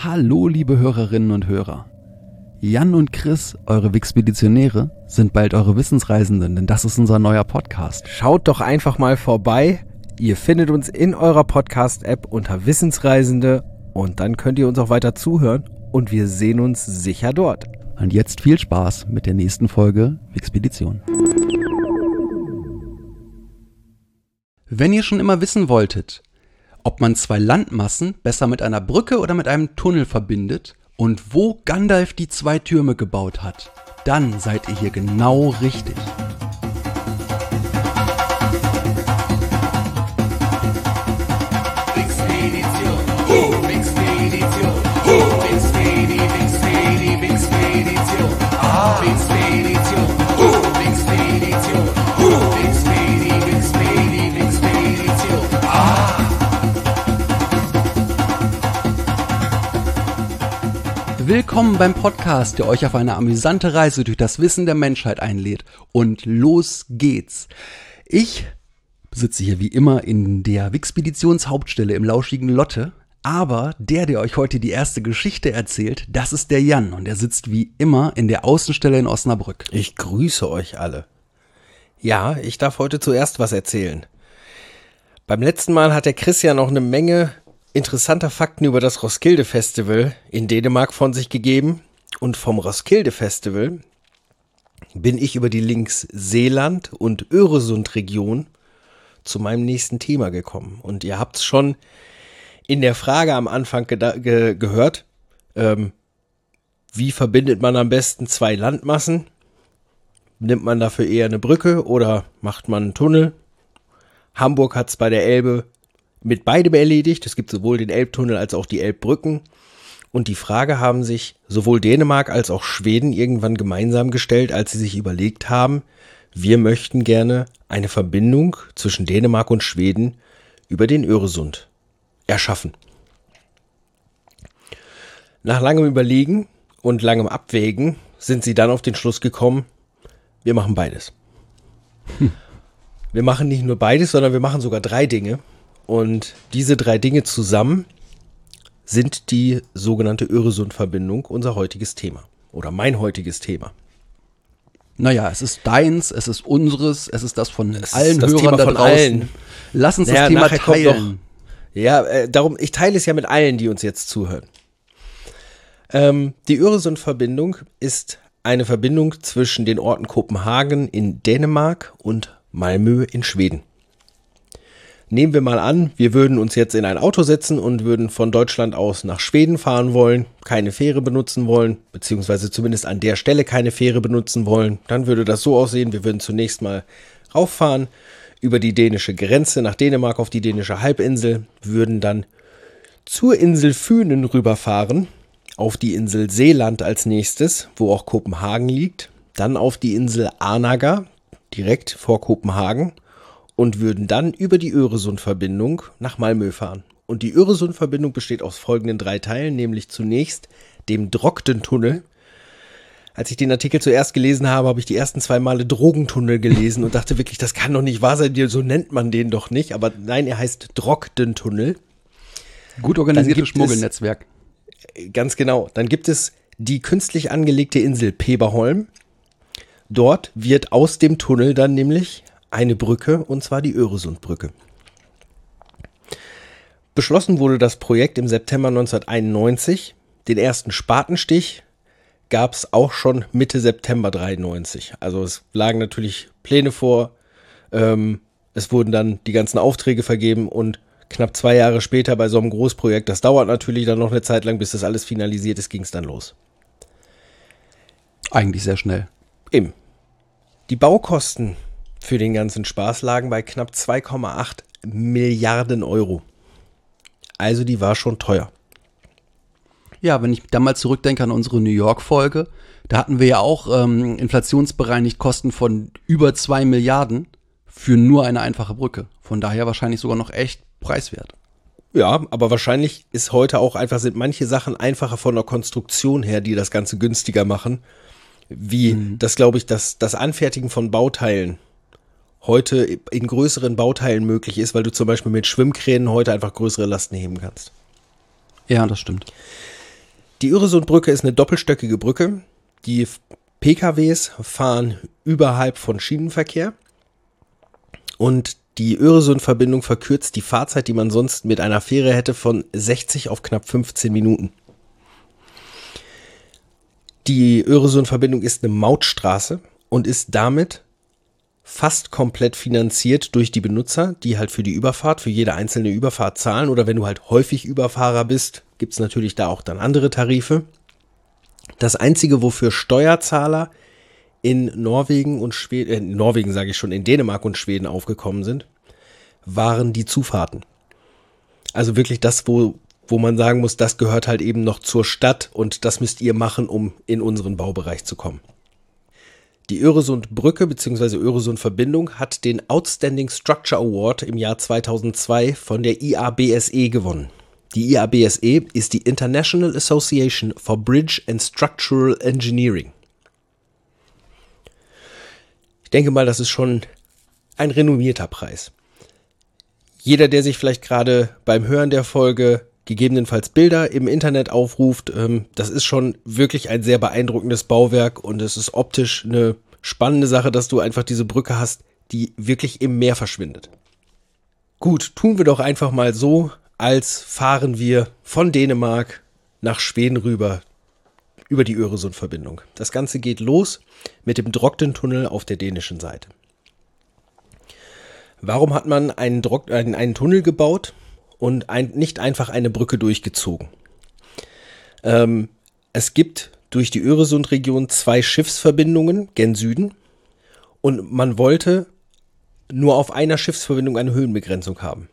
Hallo liebe Hörerinnen und Hörer. Jan und Chris, eure Wixpeditionäre, sind bald eure Wissensreisenden, denn das ist unser neuer Podcast. Schaut doch einfach mal vorbei. Ihr findet uns in eurer Podcast-App unter Wissensreisende und dann könnt ihr uns auch weiter zuhören und wir sehen uns sicher dort. Und jetzt viel Spaß mit der nächsten Folge Wixpedition. Wenn ihr schon immer wissen wolltet, ob man zwei Landmassen besser mit einer Brücke oder mit einem Tunnel verbindet und wo Gandalf die zwei Türme gebaut hat, dann seid ihr hier genau richtig. Willkommen beim Podcast, der euch auf eine amüsante Reise durch das Wissen der Menschheit einlädt. Und los geht's. Ich sitze hier wie immer in der Wixpeditionshauptstelle im lauschigen Lotte. Aber der euch heute die erste Geschichte erzählt, das ist der Jan. Und er sitzt wie immer in der Außenstelle in Osnabrück. Ich grüße euch alle. Ja, ich darf heute zuerst was erzählen. Beim letzten Mal hat der Chris ja noch eine Menge interessanter Fakten über das Roskilde Festival in Dänemark von sich gegeben. Und vom Roskilde Festival bin ich über die Links Seeland und Öresund-Region zu meinem nächsten Thema gekommen. Und ihr habt es schon in der Frage am Anfang gehört, wie verbindet man am besten zwei Landmassen? Nimmt man dafür eher eine Brücke oder macht man einen Tunnel? Hamburg hat es bei der Elbe mit beidem erledigt. Es gibt sowohl den Elbtunnel als auch die Elbbrücken. Und die Frage haben sich sowohl Dänemark als auch Schweden irgendwann gemeinsam gestellt, als sie sich überlegt haben, wir möchten gerne eine Verbindung zwischen Dänemark und Schweden über den Öresund erschaffen. Nach langem Überlegen und langem Abwägen sind sie dann auf den Schluss gekommen, wir machen beides. Wir machen nicht nur beides, sondern wir machen sogar 3 Dinge. Und diese 3 Dinge zusammen sind die sogenannte Öresund-Verbindung, unser heutiges Thema. Oder mein heutiges Thema. Naja, es ist deins, es ist unseres, es ist das von allen das Hörern Thema da von draußen. Allen. Lass uns das Thema teilen. Darum, ich teile es ja mit allen, die uns jetzt zuhören. Die Öresund-Verbindung ist eine Verbindung zwischen den Orten Kopenhagen in Dänemark und Malmö in Schweden. Nehmen wir mal an, wir würden uns jetzt in ein Auto setzen und würden von Deutschland aus nach Schweden fahren wollen, keine Fähre benutzen wollen, beziehungsweise zumindest an der Stelle keine Fähre benutzen wollen. Dann würde das so aussehen, wir würden zunächst mal rauffahren über die dänische Grenze nach Dänemark auf die dänische Halbinsel, würden dann zur Insel Fünen rüberfahren, auf die Insel Seeland als nächstes, wo auch Kopenhagen liegt, dann auf die Insel Arnager, direkt vor Kopenhagen, und würden dann über die Öresund-Verbindung nach Malmö fahren. Und die Öresund-Verbindung besteht aus folgenden 3 Teilen, nämlich zunächst dem Drogden-Tunnel. Als ich den Artikel zuerst gelesen habe, habe ich die ersten 2 Male Drogentunnel gelesen und dachte wirklich, das kann doch nicht wahr sein, so nennt man den doch nicht. Aber nein, er heißt Drogden-Tunnel. Gut organisiertes Schmuggelnetzwerk. Ganz genau. Dann gibt es die künstlich angelegte Insel Peberholm. Dort wird aus dem Tunnel dann nämlich eine Brücke, und zwar die Öresundbrücke. Beschlossen wurde das Projekt im September 1991. Den ersten Spatenstich gab es auch schon Mitte September 1993. Also es lagen natürlich Pläne vor. Es wurden dann die ganzen Aufträge vergeben und knapp 2 Jahre später bei so einem Großprojekt, das dauert natürlich dann noch eine Zeit lang, bis das alles finalisiert ist, ging es dann los. Eigentlich sehr schnell. Eben. Die Baukosten für den ganzen Spaß lagen bei knapp 2,8 Milliarden Euro. Also die war schon teuer. Ja, wenn ich da mal zurückdenke an unsere New York-Folge, da hatten wir ja auch inflationsbereinigt Kosten von über 2 Milliarden für nur eine einfache Brücke. Von daher wahrscheinlich sogar noch echt preiswert. Ja, aber wahrscheinlich ist heute auch sind manche Sachen einfacher von der Konstruktion her, die das Ganze günstiger machen. Wie das, glaube ich, das Anfertigen von Bauteilen heute in größeren Bauteilen möglich ist, weil du zum Beispiel mit Schwimmkränen heute einfach größere Lasten heben kannst. Ja, das stimmt. Die Öresundbrücke ist eine doppelstöckige Brücke. Die PKWs fahren überhalb von Schienenverkehr. Und die Öresundverbindung verkürzt die Fahrzeit, die man sonst mit einer Fähre hätte, von 60 auf knapp 15 Minuten. Die Öresundverbindung ist eine Mautstraße und ist damit fast komplett finanziert durch die Benutzer, die halt für die Überfahrt, für jede einzelne Überfahrt zahlen. Oder wenn du halt häufig Überfahrer bist, gibt es natürlich da auch dann andere Tarife. Das Einzige, wofür Steuerzahler in Norwegen und Schweden, in Norwegen sage ich schon, in Dänemark und Schweden aufgekommen sind, waren die Zufahrten. Also wirklich das, wo man sagen muss, das gehört halt eben noch zur Stadt und das müsst ihr machen, um in unseren Baubereich zu kommen. Die Öresundbrücke bzw. Öresundverbindung hat den Outstanding Structure Award im Jahr 2002 von der IABSE gewonnen. Die IABSE ist die International Association for Bridge and Structural Engineering. Ich denke mal, das ist schon ein renommierter Preis. Jeder, der sich vielleicht gerade beim Hören der Folge gegebenenfalls Bilder im Internet aufruft, das ist schon wirklich ein sehr beeindruckendes Bauwerk und es ist optisch eine spannende Sache, dass du einfach diese Brücke hast, die wirklich im Meer verschwindet. Gut, tun wir doch einfach mal so, als fahren wir von Dänemark nach Schweden rüber über die Öresundverbindung. Das Ganze geht los mit dem Drogden-Tunnel auf der dänischen Seite. Warum hat man einen Tunnel gebaut und nicht einfach eine Brücke durchgezogen? Es gibt durch die Öresundregion 2 Schiffsverbindungen gen Süden und man wollte nur auf einer Schiffsverbindung eine Höhenbegrenzung haben.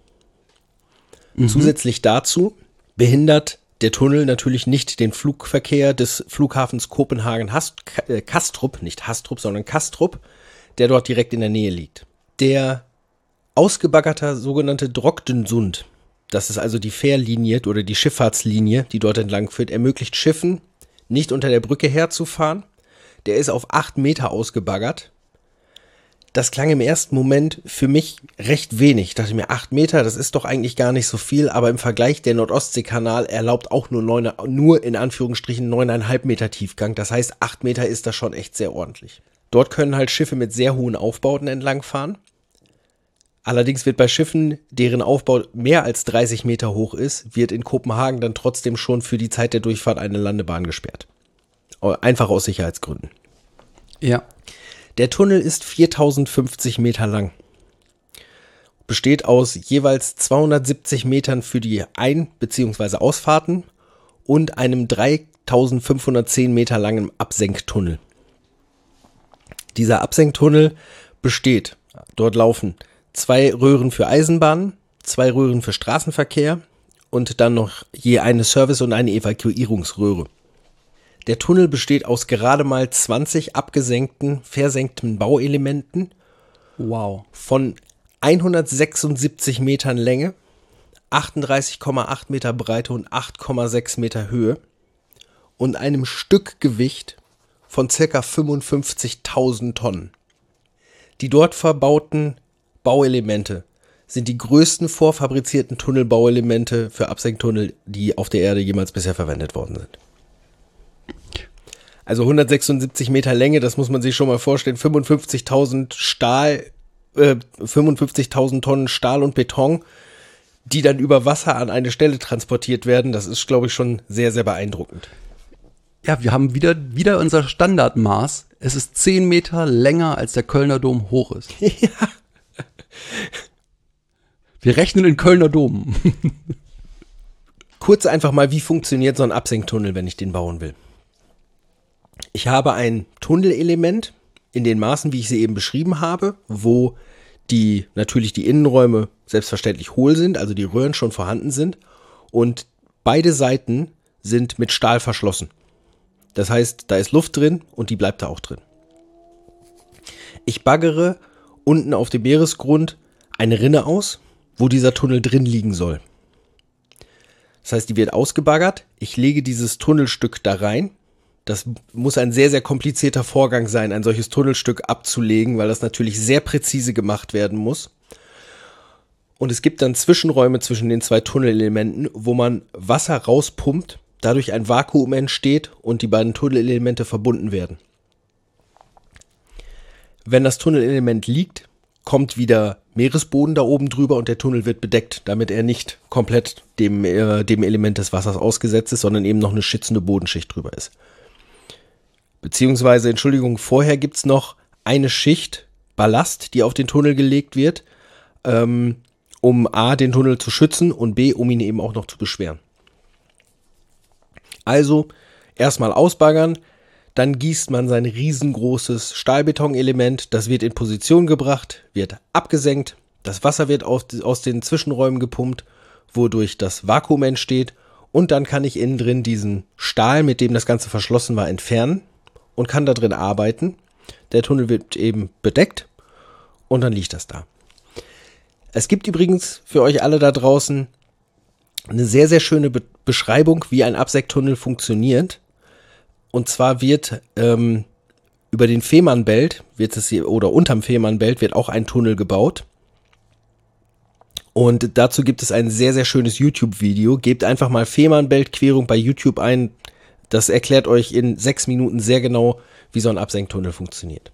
Zusätzlich dazu behindert der Tunnel natürlich nicht den Flugverkehr des Flughafens Kopenhagen-Kastrup, nicht Hastrup, sondern Kastrup, der dort direkt in der Nähe liegt. Der ausgebaggerte sogenannte Drogdensund, das ist also die Fährlinie oder die Schifffahrtslinie, die dort entlang führt, ermöglicht Schiffen, nicht unter der Brücke herzufahren. Der ist auf 8 Meter ausgebaggert. Das klang im ersten Moment für mich recht wenig. Ich dachte mir, 8 Meter, das ist doch eigentlich gar nicht so viel, aber im Vergleich der Nordostseekanal erlaubt auch nur in Anführungsstrichen 9,5 Meter Tiefgang. Das heißt, 8 Meter ist das schon echt sehr ordentlich. Dort können halt Schiffe mit sehr hohen Aufbauten entlangfahren. Allerdings wird bei Schiffen, deren Aufbau mehr als 30 Meter hoch ist, wird in Kopenhagen dann trotzdem schon für die Zeit der Durchfahrt eine Landebahn gesperrt. Einfach aus Sicherheitsgründen. Ja. Der Tunnel ist 4050 Meter lang. Besteht aus jeweils 270 Metern für die Ein- bzw. Ausfahrten und einem 3510 Meter langen Absenktunnel. Dieser Absenktunnel besteht, dort laufen 2 Röhren für Eisenbahnen, 2 Röhren für Straßenverkehr und dann noch je eine Service- und eine Evakuierungsröhre. Der Tunnel besteht aus gerade mal 20 versenkten Bauelementen. Wow. Von 176 Metern Länge, 38,8 Meter Breite und 8,6 Meter Höhe und einem Stückgewicht von ca. 55.000 Tonnen. Die dort verbauten Bauelemente sind die größten vorfabrizierten Tunnelbauelemente für Absenktunnel, die auf der Erde jemals bisher verwendet worden sind. Also 176 Meter Länge, das muss man sich schon mal vorstellen, 55.000 Tonnen Stahl und Beton, die dann über Wasser an eine Stelle transportiert werden, das ist, glaube ich, schon sehr, sehr beeindruckend. Ja, wir haben wieder unser Standardmaß. Es ist 10 Meter länger, als der Kölner Dom hoch ist. Ja. Wir rechnen in Kölner Dom. Kurz einfach mal, wie funktioniert so ein Absenktunnel, wenn ich den bauen will? Ich habe ein Tunnelelement in den Maßen, wie ich sie eben beschrieben habe, wo natürlich die Innenräume selbstverständlich hohl sind, also die Röhren schon vorhanden sind und beide Seiten sind mit Stahl verschlossen. Das heißt, da ist Luft drin und die bleibt da auch drin. Ich baggere unten auf dem Meeresgrund eine Rinne aus, wo dieser Tunnel drin liegen soll. Das heißt, die wird ausgebaggert, ich lege dieses Tunnelstück da rein. Das muss ein sehr, sehr komplizierter Vorgang sein, ein solches Tunnelstück abzulegen, weil das natürlich sehr präzise gemacht werden muss. Und es gibt dann Zwischenräume zwischen den 2 Tunnelelementen, wo man Wasser rauspumpt, dadurch ein Vakuum entsteht und die beiden Tunnelelemente verbunden werden. Wenn das Tunnelelement liegt, kommt wieder Meeresboden da oben drüber und der Tunnel wird bedeckt, damit er nicht komplett dem Element des Wassers ausgesetzt ist, sondern eben noch eine schützende Bodenschicht drüber ist. Beziehungsweise, vorher gibt es noch eine Schicht Ballast, die auf den Tunnel gelegt wird, um A, den Tunnel zu schützen und B, um ihn eben auch noch zu beschweren. Also erstmal ausbaggern, dann gießt man sein riesengroßes Stahlbetonelement, das wird in Position gebracht, wird abgesenkt, das Wasser wird aus den Zwischenräumen gepumpt, wodurch das Vakuum entsteht und dann kann ich innen drin diesen Stahl, mit dem das Ganze verschlossen war, entfernen und kann da drin arbeiten. Der Tunnel wird eben bedeckt und dann liegt das da. Es gibt übrigens für euch alle da draußen eine sehr, sehr schöne Beschreibung, wie ein Absenktunnel funktioniert. Und zwar wird über den Fehmarnbelt oder unterm Fehmarnbelt wird auch ein Tunnel gebaut. Und dazu gibt es ein sehr, sehr schönes YouTube-Video. Gebt einfach mal Fehmarnbelt-Querung bei YouTube ein. Das erklärt euch in 6 Minuten sehr genau, wie so ein Absenktunnel funktioniert.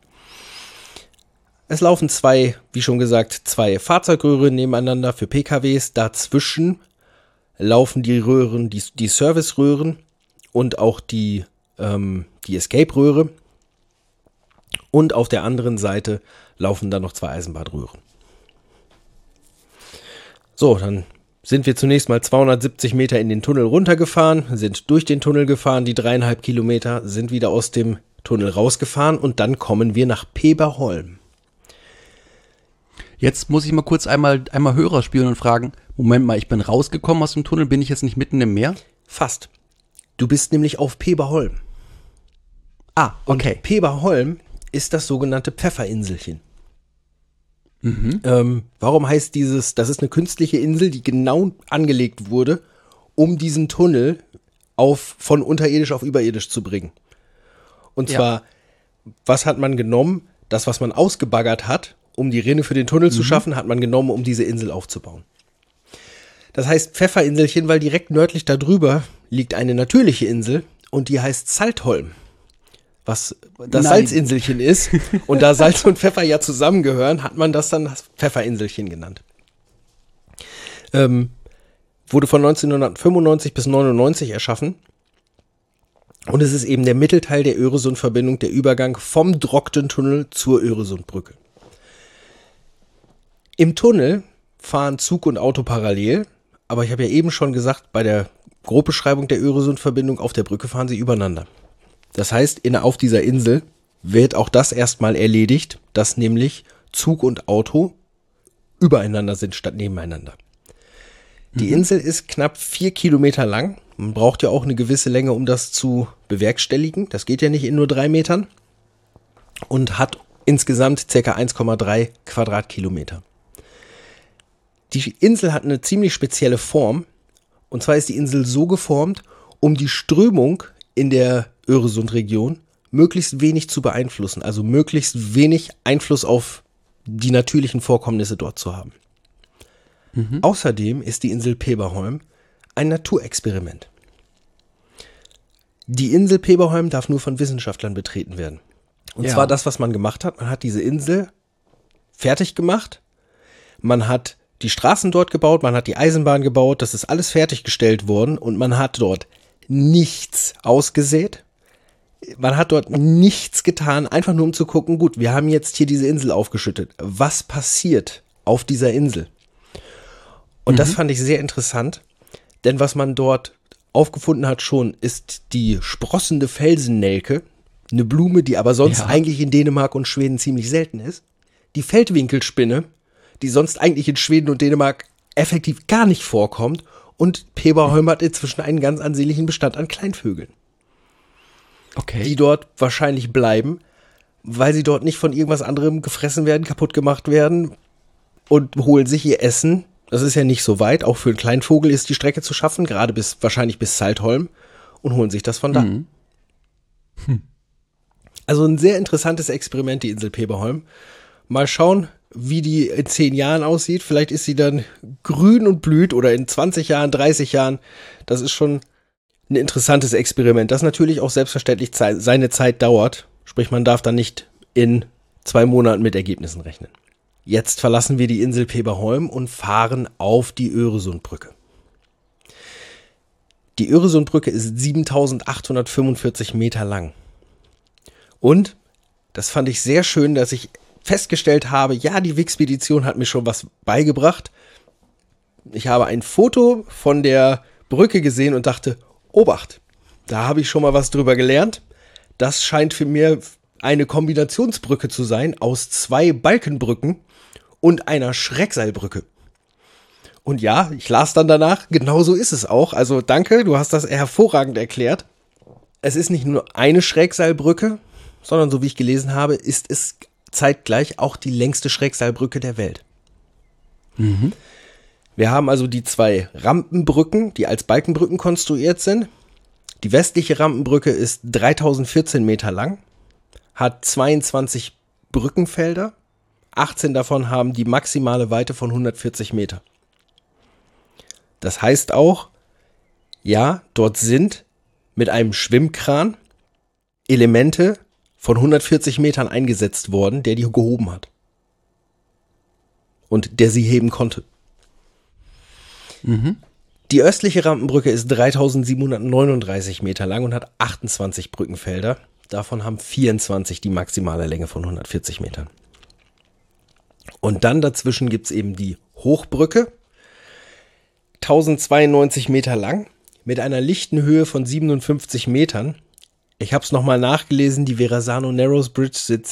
Es laufen wie schon gesagt, zwei Fahrzeugröhren nebeneinander für PKWs. Dazwischen laufen die Röhren, die Serviceröhren und auch die Escape-Röhre. Und auf der anderen Seite laufen dann noch 2 Eisenbahnröhren. So, dann sind wir zunächst mal 270 Meter in den Tunnel runtergefahren, sind durch den Tunnel gefahren, die 3,5 Kilometer, sind wieder aus dem Tunnel rausgefahren und dann kommen wir nach Peberholm. Jetzt muss ich mal kurz einmal Hörer spielen und fragen, Moment mal, ich bin rausgekommen aus dem Tunnel, bin ich jetzt nicht mitten im Meer? Fast. Du bist nämlich auf Peberholm. Ah, okay. Und Peberholm ist das sogenannte Pfefferinselchen. Warum heißt das ist eine künstliche Insel, die genau angelegt wurde, um diesen Tunnel von unterirdisch auf überirdisch zu bringen. Und zwar, was hat man genommen? Das, was man ausgebaggert hat, um die Rinne für den Tunnel zu schaffen, hat man genommen, um diese Insel aufzubauen. Das heißt Pfefferinselchen, weil direkt nördlich darüber liegt eine natürliche Insel und die heißt Saltholm. Was das Salzinselchen ist. Und da Salz und Pfeffer ja zusammengehören, hat man das dann das Pfefferinselchen genannt. Wurde von 1995 bis 1999 erschaffen. Und es ist eben der Mittelteil der Öresundverbindung, der Übergang vom Drogden-Tunnel zur Öresundbrücke. Im Tunnel fahren Zug und Auto parallel, aber ich habe ja eben schon gesagt, bei der Grobbeschreibung der Öresundverbindung auf der Brücke fahren sie übereinander. Das heißt, auf dieser Insel wird auch das erstmal erledigt, dass nämlich Zug und Auto übereinander sind statt nebeneinander. Die Insel ist knapp 4 Kilometer lang. Man braucht ja auch eine gewisse Länge, um das zu bewerkstelligen. Das geht ja nicht in nur 3 Metern. Und hat insgesamt ca. 1,3 Quadratkilometer. Die Insel hat eine ziemlich spezielle Form. Und zwar ist die Insel so geformt, um die Strömung in der Öresundregion möglichst wenig zu beeinflussen, also möglichst wenig Einfluss auf die natürlichen Vorkommnisse dort zu haben. Außerdem ist die Insel Peberholm ein Naturexperiment. Die Insel Peberholm darf nur von Wissenschaftlern betreten werden. Und zwar das, was man gemacht hat. Man hat diese Insel fertig gemacht, man hat die Straßen dort gebaut, man hat die Eisenbahn gebaut, das ist alles fertiggestellt worden und man hat dort nichts ausgesät. Man hat dort nichts getan, einfach nur um zu gucken, gut, wir haben jetzt hier diese Insel aufgeschüttet. Was passiert auf dieser Insel? Und das fand ich sehr interessant, denn was man dort aufgefunden hat schon, ist die sprossende Felsennelke, eine Blume, die aber sonst eigentlich in Dänemark und Schweden ziemlich selten ist. Die Feldwinkelspinne, die sonst eigentlich in Schweden und Dänemark effektiv gar nicht vorkommt. Und Peberholm hat inzwischen einen ganz ansehnlichen Bestand an Kleinvögeln. Okay. Die dort wahrscheinlich bleiben, weil sie dort nicht von irgendwas anderem gefressen werden, kaputt gemacht werden und holen sich ihr Essen. Das ist ja nicht so weit. Auch für einen Kleinvogel ist die Strecke zu schaffen, gerade wahrscheinlich bis Saltholm und holen sich das von da. Also ein sehr interessantes Experiment, die Insel Peberholm. Mal schauen, wie die in 10 Jahren aussieht. Vielleicht ist sie dann grün und blüht oder in 20 Jahren, 30 Jahren. Das ist schon ein interessantes Experiment, das natürlich auch selbstverständlich seine Zeit dauert. Sprich, man darf dann nicht in 2 Monaten mit Ergebnissen rechnen. Jetzt verlassen wir die Insel Peberholm und fahren auf die Öresundbrücke. Die Öresundbrücke ist 7.845 Meter lang. Und das fand ich sehr schön, dass ich festgestellt habe, ja, die Wixpedition hat mir schon was beigebracht. Ich habe ein Foto von der Brücke gesehen und dachte, Obacht, da habe ich schon mal was drüber gelernt. Das scheint für mich eine Kombinationsbrücke zu sein aus 2 Balkenbrücken und einer Schrägseilbrücke. Und ja, ich las dann danach, genau so ist es auch. Also danke, du hast das hervorragend erklärt. Es ist nicht nur eine Schrägseilbrücke, sondern so wie ich gelesen habe, ist es zeitgleich auch die längste Schrägseilbrücke der Welt. Mhm. Wir haben also die 2 Rampenbrücken, die als Balkenbrücken konstruiert sind. Die westliche Rampenbrücke ist 3014 Meter lang, hat 22 Brückenfelder, 18 davon haben die maximale Weite von 140 Meter. Das heißt auch, ja, dort sind mit einem Schwimmkran Elemente von 140 Metern eingesetzt worden, der die gehoben hat. Und der sie heben konnte. Mhm. Die östliche Rampenbrücke ist 3739 Meter lang und hat 28 Brückenfelder. Davon haben 24 die maximale Länge von 140 Metern. Und dann dazwischen gibt es eben die Hochbrücke, 1092 Meter lang, mit einer lichten Höhe von 57 Metern. Ich habe es nochmal nachgelesen, die Verrazano Narrows Bridge sind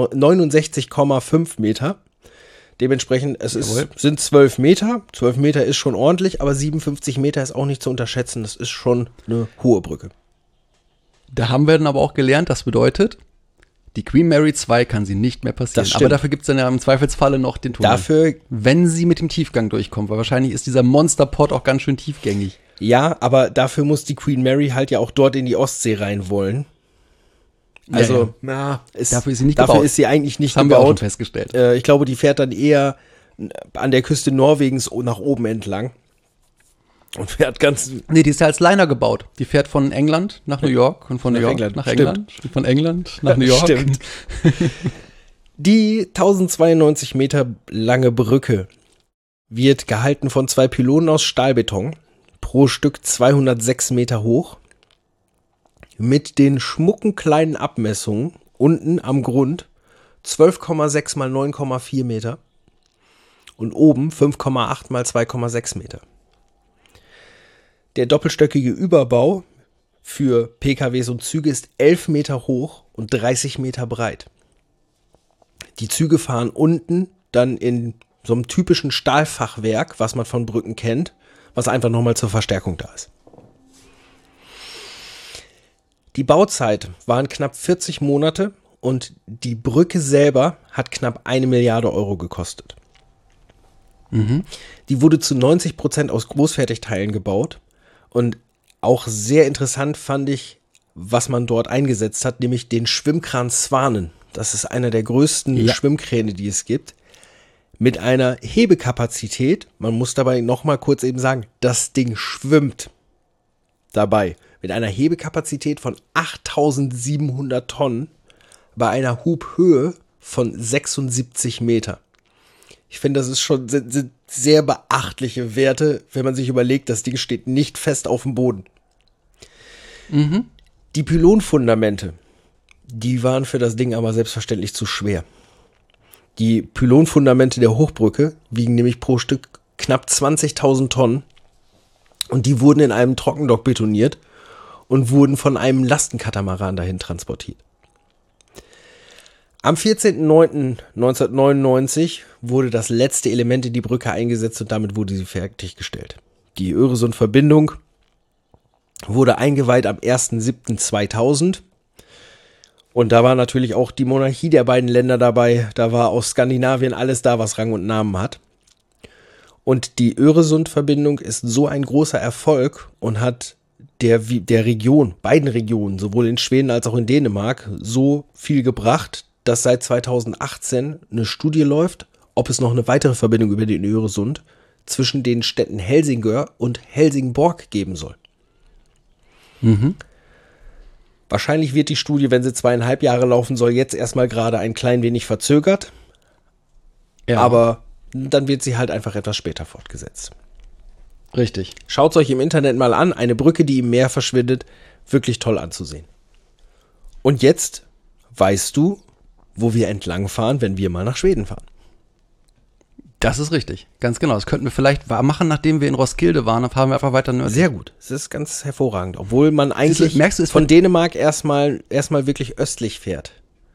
69,5 Meter. Dementsprechend, sind 12 Meter. 12 Meter ist schon ordentlich, aber 57 Meter ist auch nicht zu unterschätzen. Das ist schon eine hohe Brücke. Da haben wir dann aber auch gelernt, das bedeutet, die Queen Mary 2 kann sie nicht mehr passieren. Aber dafür gibt es dann ja im Zweifelsfalle noch den Tunnel. Wenn sie mit dem Tiefgang durchkommt, weil wahrscheinlich ist dieser Monsterpot auch ganz schön tiefgängig. Ja, aber dafür muss die Queen Mary halt ja auch dort in die Ostsee rein wollen. Also, dafür ist sie nicht gebaut. Dafür ist sie eigentlich nicht gebaut. Das haben wir auch schon festgestellt. Ich glaube, die fährt dann eher an der Küste Norwegens nach oben entlang. Und fährt ganz... Nee, die ist ja als Liner gebaut. Die fährt von England nach New York und von New York nach England. Von England nach New York. Stimmt. Die 1092 Meter lange Brücke wird gehalten von 2 Pylonen aus Stahlbeton, pro Stück 206 Meter hoch, mit den schmucken kleinen Abmessungen unten am Grund 12,6 mal 9,4 Meter und oben 5,8 mal 2,6 Meter. Der doppelstöckige Überbau für PKWs und Züge ist 11 Meter hoch und 30 Meter breit. Die Züge fahren unten dann in so einem typischen Stahlfachwerk, was man von Brücken kennt, was einfach nochmal zur Verstärkung da ist. Die Bauzeit waren knapp 40 Monate und die Brücke selber hat knapp 1 Milliarde Euro gekostet. Mhm. Die wurde zu 90% aus Großfertigteilen gebaut und auch sehr interessant fand ich, was man dort eingesetzt hat, nämlich den Schwimmkran Swanen. Das ist einer der größten Schwimmkräne, die es gibt. Mit einer Hebekapazität, man muss dabei nochmal kurz eben sagen, das Ding schwimmt dabei. Mit einer Hebekapazität von 8.700 Tonnen bei einer Hubhöhe von 76 Meter. Ich finde, das ist schon sind sehr beachtliche Werte, wenn man sich überlegt, das Ding steht nicht fest auf dem Boden. Mhm. Die Pylonfundamente, die waren für das Ding aber selbstverständlich zu schwer. Die Pylonfundamente der Hochbrücke wiegen nämlich pro Stück knapp 20.000 Tonnen und die wurden in einem Trockendock betoniert und wurden von einem dahin transportiert. Am 14.09.1999 wurde das letzte Element in die Brücke eingesetzt und damit wurde sie fertiggestellt. Die Öresund-Verbindung wurde eingeweiht am 1.07.2000 und da war natürlich auch die Monarchie der beiden Länder dabei. Da war aus Skandinavien alles da, was Rang und Namen hat. Und die Öresund-Verbindung ist so ein großer Erfolg und hat der Region, beiden Regionen, sowohl in Schweden als auch in Dänemark, so viel gebracht, dass seit 2018 eine Studie läuft, ob es noch eine weitere Verbindung über den Öresund zwischen den Städten Helsingør und Helsingborg geben soll. Wahrscheinlich wird die Studie, wenn sie 2,5 Jahre laufen soll, jetzt erstmal gerade ein klein wenig verzögert. Ja. Aber dann wird sie halt einfach etwas später fortgesetzt. Richtig. Schaut es euch im Internet mal an, eine Brücke, die im Meer verschwindet, wirklich toll anzusehen. Und jetzt weißt du, wo wir entlangfahren, wenn wir mal nach Schweden fahren. Das ist richtig, ganz genau. Das könnten wir vielleicht machen, nachdem wir in Roskilde waren, dann fahren wir einfach weiter nördlich. Sehr gut, das ist ganz hervorragend. Obwohl man eigentlich merkst du, von Dänemark erstmal wirklich östlich fährt.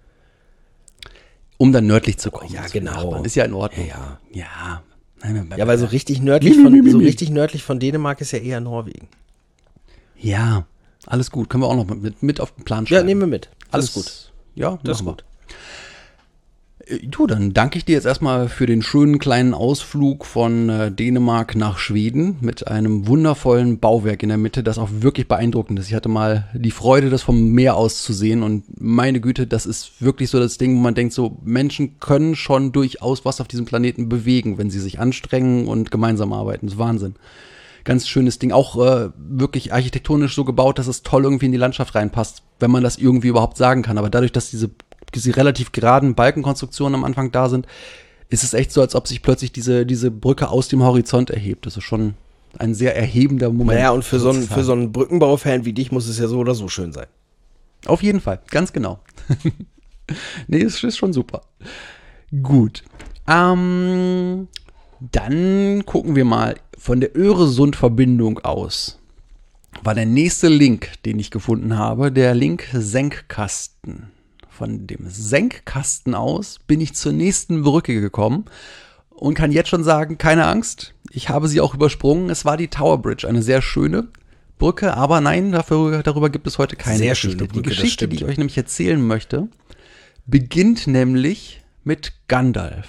Um dann nördlich zu kommen. Ja, genau. Nachbarn. Ist ja in Ordnung. Ja. Ja. Ja, weil so richtig nördlich von Dänemark ist ja eher Norwegen. Ja, alles gut. Können wir auch noch mit auf den Plan schreiben. Ja, nehmen wir mit. Alles gut. Ja, Das ist machen wir. gut. Du, dann danke ich dir jetzt erstmal für den schönen kleinen Ausflug von Dänemark nach Schweden mit einem wundervollen Bauwerk in der Mitte, das auch wirklich beeindruckend ist. Ich hatte mal die Freude, das vom Meer aus zu sehen und meine Güte, das ist wirklich so das Ding, wo man denkt, so Menschen können schon durchaus was auf diesem Planeten bewegen, wenn sie sich anstrengen und gemeinsam arbeiten. Das ist Wahnsinn. Ganz schönes Ding, auch wirklich architektonisch so gebaut, dass es toll irgendwie in die Landschaft reinpasst, wenn man das irgendwie überhaupt sagen kann. Aber dadurch, dass diese relativ geraden Balkenkonstruktionen am Anfang da sind, ist es echt so, als ob sich plötzlich diese Brücke aus dem Horizont erhebt. Das ist schon ein sehr erhebender Moment. Naja, und für so einen Brückenbaufan wie dich muss es ja so oder so schön sein. Auf jeden Fall, ganz genau. Nee, es ist schon super. Gut. Dann gucken wir mal von der Öresund-Verbindung aus. War der nächste Link, den ich gefunden habe, der Link Senkkasten. Von dem Senkkasten aus bin ich zur nächsten Brücke gekommen und kann jetzt schon sagen, keine Angst, ich habe sie auch übersprungen. Es war die Tower Bridge, eine sehr schöne Brücke, aber nein, darüber gibt es heute keine sehr Geschichte. Schöne Brücke, die Geschichte, die ich euch nämlich erzählen möchte, beginnt nämlich mit Gandalf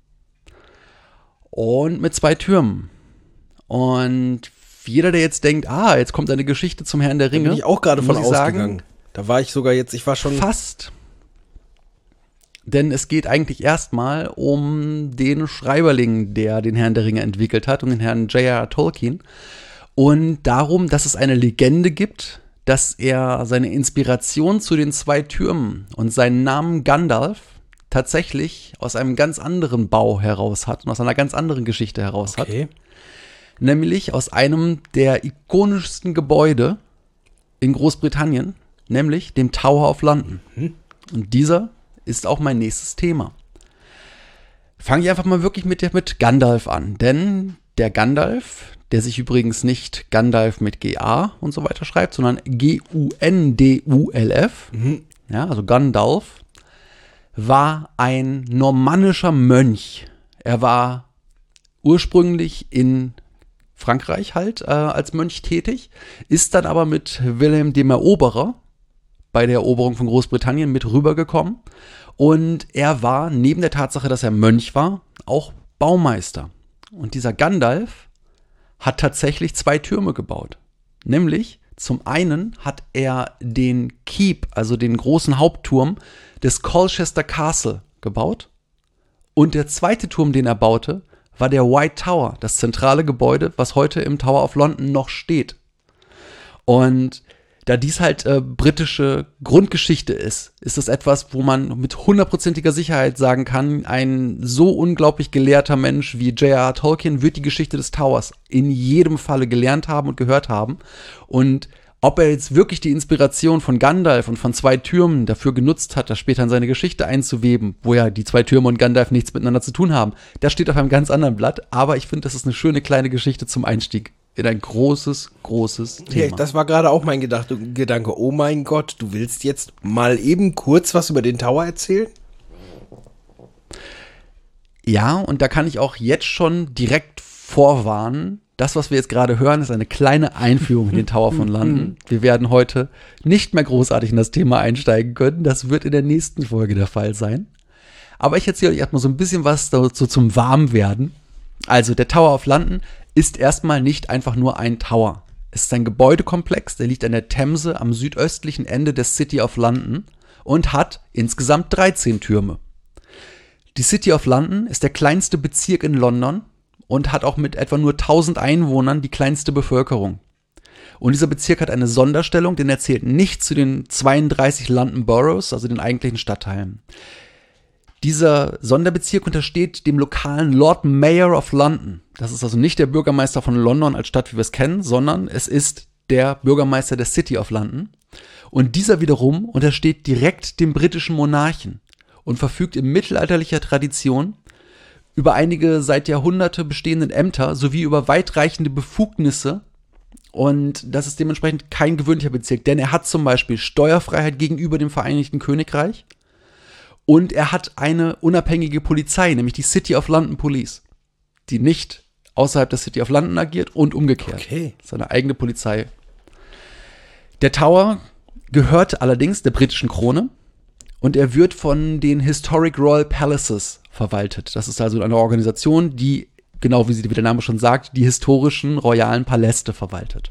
und mit 2 Türmen. Und jeder, der jetzt denkt, jetzt kommt eine Geschichte zum Herrn der Ringe, da bin ich auch gerade von ausgegangen. Sagen, da war ich sogar jetzt, ich war schon fast. Denn es geht eigentlich erstmal um den Schreiberling, der den Herrn der Ringe entwickelt hat, um den Herrn J.R.R. Tolkien. Und darum, dass es eine Legende gibt, dass er seine Inspiration zu den 2 Türmen und seinen Namen Gandalf tatsächlich aus einem ganz anderen Bau heraus hat und aus einer ganz anderen Geschichte heraus hat. Nämlich aus einem der ikonischsten Gebäude in Großbritannien, nämlich dem Tower of London. Und dieser ist auch mein nächstes Thema. Fange ich einfach mal wirklich mit Gandalf an, denn der Gandalf, der sich übrigens nicht Gandalf mit G-A und so weiter schreibt, sondern G-U-N-D-U-L-F, ja, also Gandalf, war ein normannischer Mönch. Er war ursprünglich in Frankreich halt als Mönch tätig, ist dann aber mit Wilhelm dem Eroberer bei der Eroberung von Großbritannien mit rübergekommen und er war, neben der Tatsache, dass er Mönch war, auch Baumeister. Und dieser Gandalf hat tatsächlich 2 Türme gebaut. Nämlich, zum einen hat er den Keep, also den großen Hauptturm des Colchester Castle gebaut und der zweite Turm, den er baute, war der White Tower, das zentrale Gebäude, was heute im Tower of London noch steht. Und da dies halt britische Grundgeschichte ist es etwas, wo man mit 100%iger Sicherheit sagen kann, ein so unglaublich gelehrter Mensch wie J.R.R. Tolkien wird die Geschichte des Towers in jedem Falle gelernt haben und gehört haben. Und ob er jetzt wirklich die Inspiration von Gandalf und von 2 Türmen dafür genutzt hat, das später in seine Geschichte einzuweben, wo ja die 2 Türme und Gandalf nichts miteinander zu tun haben, das steht auf einem ganz anderen Blatt. Aber ich finde, das ist eine schöne kleine Geschichte zum Einstieg in ein großes Thema. Ja, das war gerade auch mein Gedanke. Oh mein Gott, du willst jetzt mal eben kurz was über den Tower erzählen? Ja, und da kann ich auch jetzt schon direkt vorwarnen, das, was wir jetzt gerade hören, ist eine kleine Einführung in den Tower von London. Wir werden heute nicht mehr großartig in das Thema einsteigen können. Das wird in der nächsten Folge der Fall sein. Aber ich erzähle euch erstmal so ein bisschen was dazu zum Warmwerden. Also der Tower of London ist erstmal nicht einfach nur ein Tower. Es ist ein Gebäudekomplex, der liegt an der Themse am südöstlichen Ende des City of London und hat insgesamt 13 Türme. Die City of London ist der kleinste Bezirk in London und hat auch mit etwa nur 1000 Einwohnern die kleinste Bevölkerung. Und dieser Bezirk hat eine Sonderstellung, denn er zählt nicht zu den 32 London Boroughs, also den eigentlichen Stadtteilen. Dieser Sonderbezirk untersteht dem lokalen Lord Mayor of London. Das ist also nicht der Bürgermeister von London als Stadt, wie wir es kennen, sondern es ist der Bürgermeister der City of London. Und dieser wiederum untersteht direkt dem britischen Monarchen und verfügt in mittelalterlicher Tradition über einige seit Jahrhunderte bestehenden Ämter sowie über weitreichende Befugnisse. Und das ist dementsprechend kein gewöhnlicher Bezirk, denn er hat zum Beispiel Steuerfreiheit gegenüber dem Vereinigten Königreich. Und er hat eine unabhängige Polizei, nämlich die City of London Police, die nicht außerhalb der City of London agiert und umgekehrt. Okay. Seine eigene Polizei. Der Tower gehört allerdings der britischen Krone und er wird von den Historic Royal Palaces verwaltet. Das ist also eine Organisation, die, genau wie der Name schon sagt, die historischen royalen Paläste verwaltet.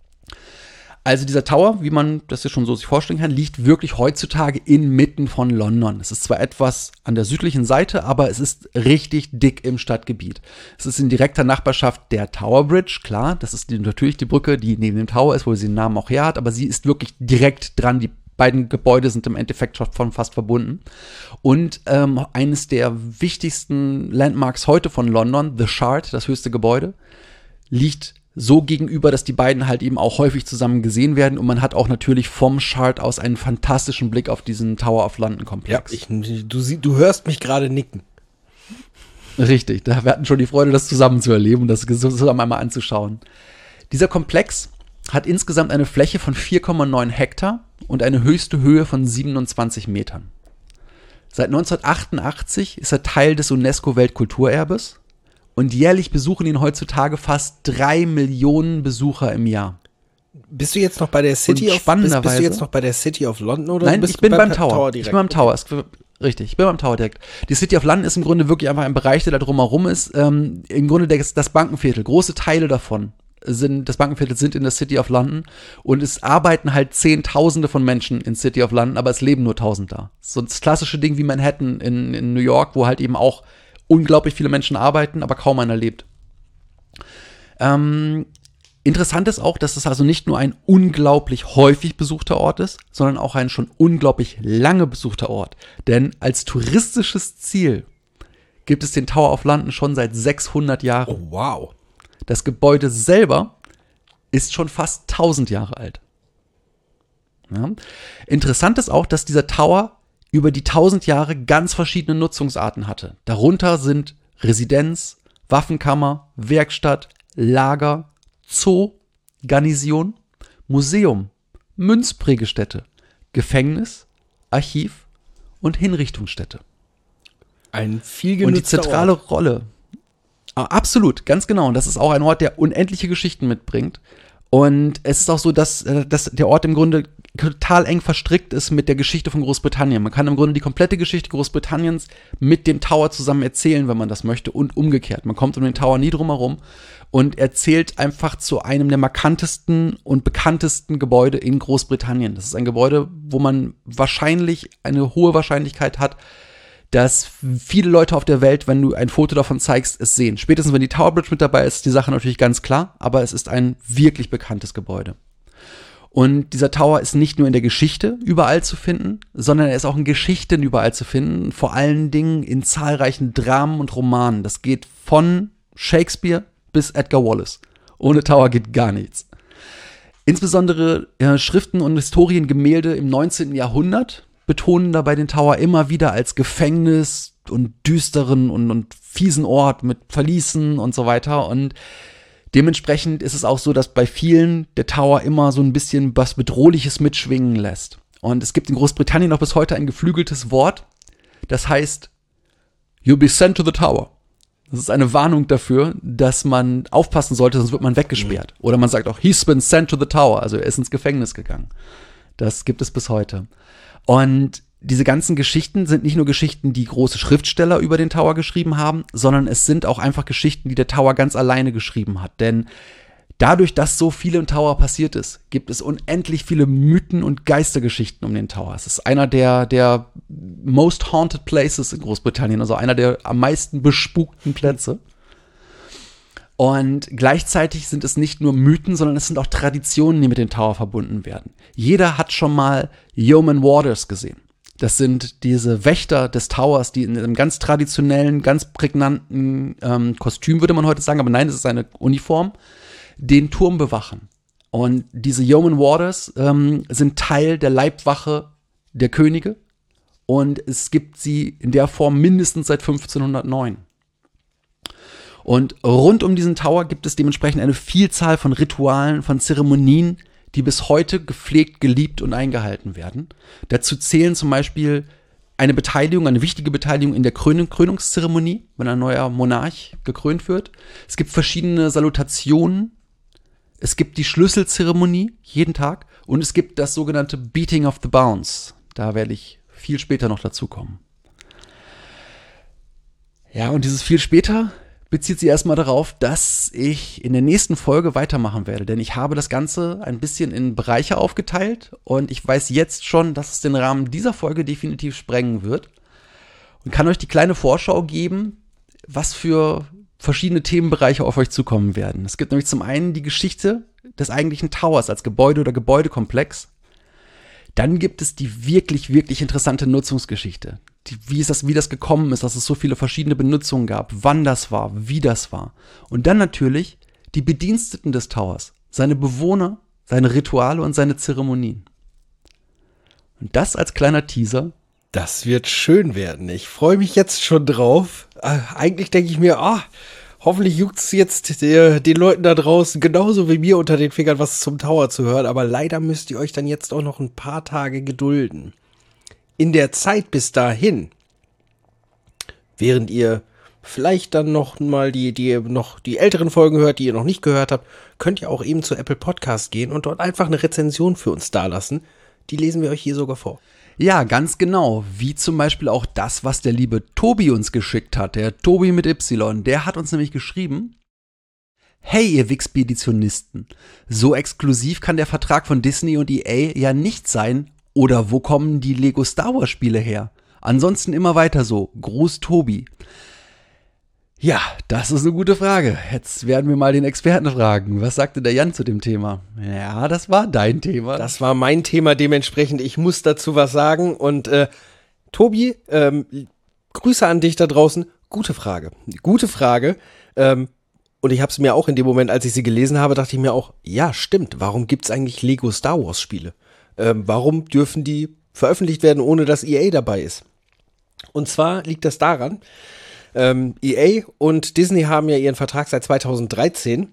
Also dieser Tower, wie man das ja schon so sich vorstellen kann, liegt wirklich heutzutage inmitten von London. Es ist zwar etwas an der südlichen Seite, aber es ist richtig dick im Stadtgebiet. Es ist in direkter Nachbarschaft der Tower Bridge, klar, das ist natürlich die Brücke, die neben dem Tower ist, wo sie den Namen auch her hat, aber sie ist wirklich direkt dran. Die beiden Gebäude sind im Endeffekt schon fast verbunden. Und eines der wichtigsten Landmarks heute von London, The Shard, das höchste Gebäude, liegt so gegenüber, dass die beiden halt eben auch häufig zusammen gesehen werden und man hat auch natürlich vom Shard aus einen fantastischen Blick auf diesen Tower of London Komplex. Ja, du hörst mich gerade nicken. Richtig, wir hatten schon die Freude, das zusammen zu erleben und das zusammen einmal anzuschauen. Dieser Komplex hat insgesamt eine Fläche von 4,9 Hektar und eine höchste Höhe von 27 Metern. Seit 1988 ist er Teil des UNESCO-Weltkulturerbes. Und jährlich besuchen ihn heutzutage fast 3 Millionen Besucher im Jahr. Bist du jetzt noch bei der City of London? Bist du jetzt noch bei der City of London oder Nein, bist ich bin du beim Tower. direkt? Ich bin beim Tower. Richtig, ich bin beim Tower direkt. Die City of London ist im Grunde wirklich einfach ein Bereich, der da drumherum ist. Im Grunde das Bankenviertel. Große Teile davon des Bankenviertels sind in der City of London und es arbeiten halt Zehntausende von Menschen in City of London, aber es leben nur 1000 da. So das klassische Ding wie Manhattan in New York, wo halt eben auch unglaublich viele Menschen arbeiten, aber kaum einer lebt. Interessant ist auch, dass es also nicht nur ein unglaublich häufig besuchter Ort ist, sondern auch ein schon unglaublich lange besuchter Ort. Denn als touristisches Ziel gibt es den Tower of London schon seit 600 Jahren. Oh, wow. Das Gebäude selber ist schon fast 1000 Jahre alt. Ja. Interessant ist auch, dass dieser Tower über die 1000 Jahre ganz verschiedene Nutzungsarten hatte. Darunter sind Residenz, Waffenkammer, Werkstatt, Lager, Zoo, Garnison, Museum, Münzprägestätte, Gefängnis, Archiv und Hinrichtungsstätte. Ein viel genutzter Und die zentrale Ort. Rolle, absolut, ganz genau, und das ist auch ein Ort, der unendliche Geschichten mitbringt. Und es ist auch so, dass der Ort im Grunde total eng verstrickt ist mit der Geschichte von Großbritannien. Man kann im Grunde die komplette Geschichte Großbritanniens mit dem Tower zusammen erzählen, wenn man das möchte, und umgekehrt. Man kommt um den Tower nie drum herum und erzählt einfach zu einem der markantesten und bekanntesten Gebäude in Großbritannien. Das ist ein Gebäude, wo man wahrscheinlich eine hohe Wahrscheinlichkeit hat, dass viele Leute auf der Welt, wenn du ein Foto davon zeigst, es sehen. Spätestens, wenn die Tower Bridge mit dabei ist, die Sache natürlich ganz klar, aber es ist ein wirklich bekanntes Gebäude. Und dieser Tower ist nicht nur in der Geschichte überall zu finden, sondern er ist auch in Geschichten überall zu finden, vor allen Dingen in zahlreichen Dramen und Romanen. Das geht von Shakespeare bis Edgar Wallace. Ohne Tower geht gar nichts. Insbesondere Schriften und Historiengemälde im 19. Jahrhundert betonen dabei den Tower immer wieder als Gefängnis und düsteren und fiesen Ort mit Verließen und so weiter. Und dementsprechend ist es auch so, dass bei vielen der Tower immer so ein bisschen was Bedrohliches mitschwingen lässt. Und es gibt in Großbritannien noch bis heute ein geflügeltes Wort, das heißt, you'll be sent to the Tower. Das ist eine Warnung dafür, dass man aufpassen sollte, sonst wird man weggesperrt. Oder man sagt auch, he's been sent to the Tower, also er ist ins Gefängnis gegangen. Das gibt es bis heute. Und diese ganzen Geschichten sind nicht nur Geschichten, die große Schriftsteller über den Tower geschrieben haben, sondern es sind auch einfach Geschichten, die der Tower ganz alleine geschrieben hat. Denn dadurch, dass so viel im Tower passiert ist, gibt es unendlich viele Mythen und Geistergeschichten um den Tower. Es ist einer der most haunted places in Großbritannien, also einer der am meisten bespukten Plätze. Und gleichzeitig sind es nicht nur Mythen, sondern es sind auch Traditionen, die mit dem Tower verbunden werden. Jeder hat schon mal Yeoman Warders gesehen. Das sind diese Wächter des Towers, die in einem ganz traditionellen, ganz prägnanten Kostüm, würde man heute sagen, aber nein, es ist eine Uniform, den Turm bewachen. Und diese Yeoman Warders sind Teil der Leibwache der Könige und es gibt sie in der Form mindestens seit 1509. Und rund um diesen Tower gibt es dementsprechend eine Vielzahl von Ritualen, von Zeremonien, die bis heute gepflegt, geliebt und eingehalten werden. Dazu zählen zum Beispiel eine wichtige Beteiligung in der Krönungszeremonie, wenn ein neuer Monarch gekrönt wird. Es gibt verschiedene Salutationen. Es gibt die Schlüsselzeremonie jeden Tag und es gibt das sogenannte Beating of the Bounds. Da werde ich viel später noch dazu kommen. Ja, und dieses viel später bezieht sich erstmal darauf, dass ich in der nächsten Folge weitermachen werde. Denn ich habe das Ganze ein bisschen in Bereiche aufgeteilt und ich weiß jetzt schon, dass es den Rahmen dieser Folge definitiv sprengen wird. Und kann euch die kleine Vorschau geben, was für verschiedene Themenbereiche auf euch zukommen werden. Es gibt nämlich zum einen die Geschichte des eigentlichen Towers als Gebäude oder Gebäudekomplex. Dann gibt es die wirklich, wirklich interessante Nutzungsgeschichte. Wie das gekommen ist, dass es so viele verschiedene Benutzungen gab, wann das war, wie das war. Und dann natürlich die Bediensteten des Towers, seine Bewohner, seine Rituale und seine Zeremonien. Und das als kleiner Teaser. Das wird schön werden. Ich freue mich jetzt schon drauf. Eigentlich denke ich mir, hoffentlich juckt es jetzt den Leuten da draußen genauso wie mir unter den Fingern, was zum Tower zu hören. Aber leider müsst ihr euch dann jetzt auch noch ein paar Tage gedulden. In der Zeit bis dahin, während ihr vielleicht dann noch mal die älteren Folgen hört, die ihr noch nicht gehört habt, könnt ihr auch eben zu Apple Podcast gehen und dort einfach eine Rezension für uns dalassen. Die lesen wir euch hier sogar vor. Ja, ganz genau. Wie zum Beispiel auch das, was der liebe Tobi uns geschickt hat. Der Tobi mit Y. Der hat uns nämlich geschrieben: Hey, ihr Wixpeditionisten. So exklusiv kann der Vertrag von Disney und EA ja nicht sein. Oder wo kommen die Lego Star Wars Spiele her? Ansonsten immer weiter so. Gruß Tobi. Ja, das ist eine gute Frage. Jetzt werden wir mal den Experten fragen. Was sagte der Jan zu dem Thema? Ja, das war dein Thema. Das war mein Thema, dementsprechend, ich muss dazu was sagen. Und Tobi, Grüße an dich da draußen. Gute Frage. Und ich habe es mir auch in dem Moment, als ich sie gelesen habe, dachte ich mir auch, ja, stimmt. Warum gibt es eigentlich Lego Star Wars Spiele? Warum dürfen die veröffentlicht werden, ohne dass EA dabei ist? Und zwar liegt das daran, EA und Disney haben ja ihren Vertrag seit 2013.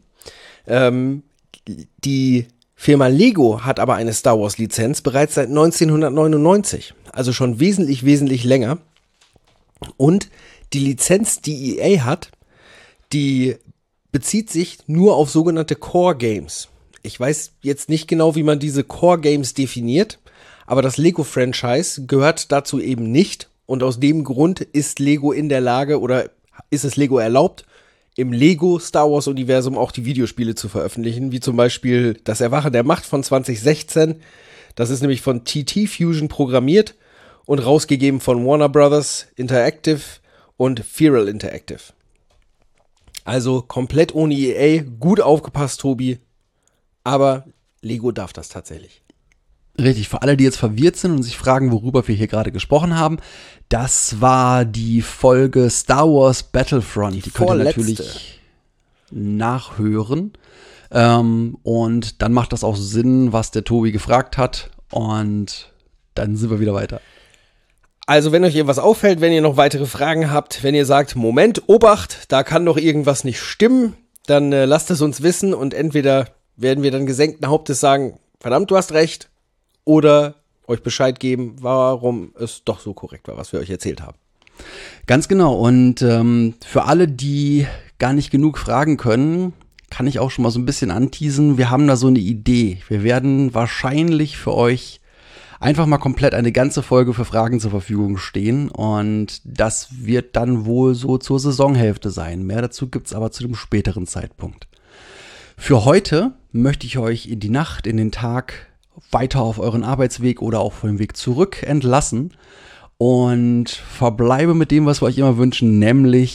Die Firma Lego hat aber eine Star Wars Lizenz bereits seit 1999. Also schon wesentlich, wesentlich länger. Und die Lizenz, die EA hat, die bezieht sich nur auf sogenannte Core Games. Ich weiß jetzt nicht genau, wie man diese Core Games definiert, aber das Lego-Franchise gehört dazu eben nicht. Und aus dem Grund ist Lego in der Lage oder ist es Lego erlaubt, im Lego Star Wars Universum auch die Videospiele zu veröffentlichen, wie zum Beispiel das Erwachen der Macht von 2016. Das ist nämlich von TT Fusion programmiert und rausgegeben von Warner Brothers Interactive und Feral Interactive. Also komplett ohne EA, gut aufgepasst, Tobi. Aber Lego darf das tatsächlich. Richtig, für alle, die jetzt verwirrt sind und sich fragen, worüber wir hier gerade gesprochen haben, das war die Folge Star Wars Battlefront. Die könnt ihr natürlich nachhören. Und dann macht das auch Sinn, was der Tobi gefragt hat. Und dann sind wir wieder weiter. Also wenn euch irgendwas auffällt, wenn ihr noch weitere Fragen habt, wenn ihr sagt, Moment, Obacht, da kann doch irgendwas nicht stimmen, dann lasst es uns wissen und entweder werden wir dann gesenkten Hauptes sagen, verdammt, du hast recht, oder euch Bescheid geben, warum es doch so korrekt war, was wir euch erzählt haben. Ganz genau. Und für alle, die gar nicht genug fragen können, kann ich auch schon mal so ein bisschen anteasen. Wir haben da so eine Idee. Wir werden wahrscheinlich für euch einfach mal komplett eine ganze Folge für Fragen zur Verfügung stehen. Und das wird dann wohl so zur Saisonhälfte sein. Mehr dazu gibt's aber zu dem späteren Zeitpunkt. Für heute möchte ich euch in die Nacht, in den Tag, weiter auf euren Arbeitsweg oder auch auf dem Weg zurück entlassen und verbleibe mit dem, was wir euch immer wünschen, nämlich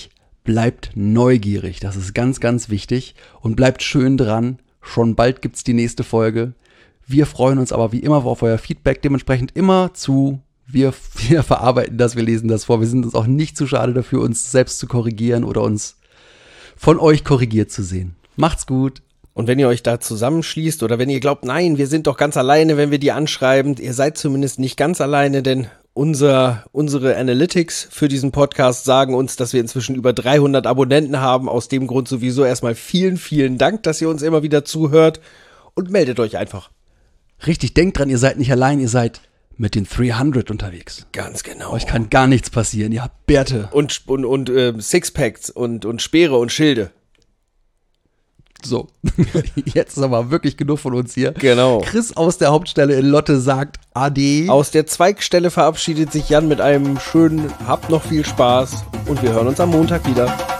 bleibt neugierig. Das ist ganz, ganz wichtig. Und bleibt schön dran. Schon bald gibt's die nächste Folge. Wir freuen uns aber wie immer auf euer Feedback. Dementsprechend immer zu. Wir verarbeiten das, wir lesen das vor. Wir sind uns auch nicht zu schade dafür, uns selbst zu korrigieren oder uns von euch korrigiert zu sehen. Macht's gut. Und wenn ihr euch da zusammenschließt oder wenn ihr glaubt, nein, wir sind doch ganz alleine, wenn wir die anschreiben, ihr seid zumindest nicht ganz alleine, denn unsere Analytics für diesen Podcast sagen uns, dass wir inzwischen über 300 Abonnenten haben. Aus dem Grund sowieso erstmal vielen, vielen Dank, dass ihr uns immer wieder zuhört und meldet euch einfach. Richtig, denkt dran, ihr seid nicht allein, ihr seid mit den 300 unterwegs. Ganz genau. Euch kann gar nichts passieren, ihr habt Bärte. Und Sixpacks und Speere und Schilde. So, jetzt ist aber wirklich genug von uns hier. Genau. Chris aus der Hauptstelle in Lotte sagt Ade. Aus der Zweigstelle verabschiedet sich Jan mit einem schönen Habt noch viel Spaß und wir hören uns am Montag wieder.